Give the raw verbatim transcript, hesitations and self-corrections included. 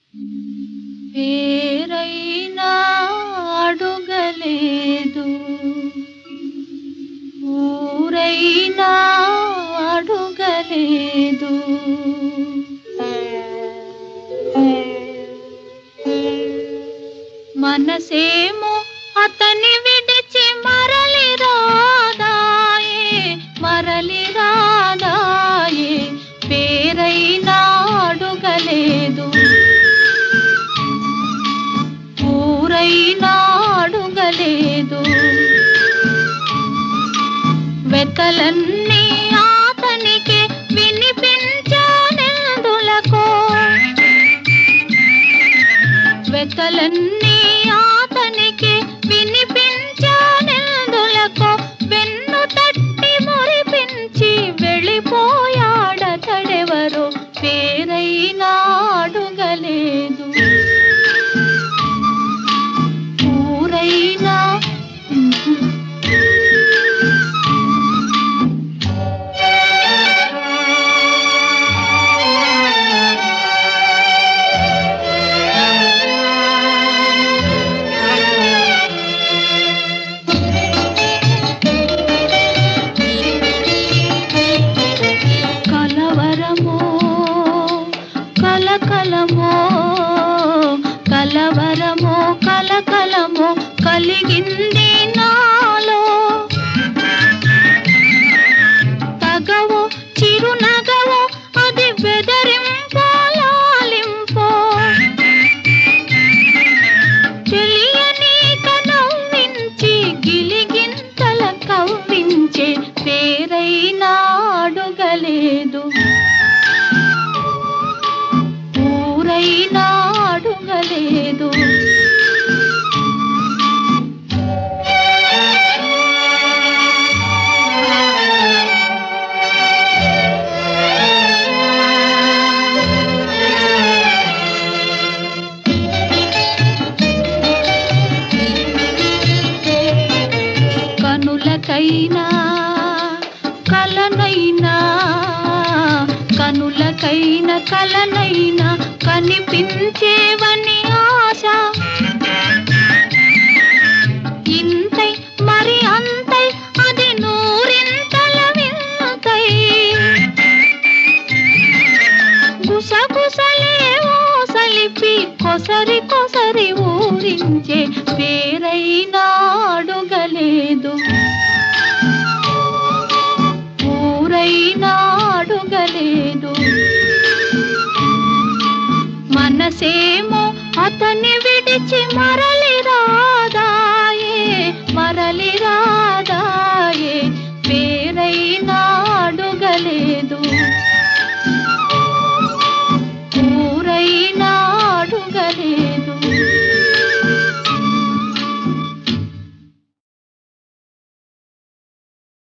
పేరైనా అడుగలేదు, ఊరైనా అడుగలేదు, మనసేమో అతని విడిచి మరలి రాదాయే, మరలి రాదాయే. పేరైనా అడుగలేదు, ఊరైనా అడుగలేదు, వెతలన్నీ అతనికి వినిపించానెందులకో, వెతలన్నీ అతనికి వినిపించానెందులకో. వెన్ను తట్టి మురిపించి వెళ్ళిపోయాడతడెవరో. పేరైనా అడుగలేదు, ఊరైనా కలకలమో కలవరమో కలకలమో కలిగింది నాలో. తగవో చిరునగవో అది బెదరింపో లాలింపో, తెలియనీక నవ్వించి గిలిగింతల కవ్వించే. పేరైనా అడుగలేదు, ఊరైనా అడుగలేదు, కనులకైనా కలనైనా, కనులకైన కలనైనా కనిపించేవని ఆశ. ఇంతై మరి అంతై అది నూరింతల వింతై, గుసగుసలేవో సలిపి కొసరి కొసరి ఊరించే. పేరైనా అడుగలేదు, ఊరైనా అడుగలేదు, మనసేమో అతని విడిచి మరలి రాదా.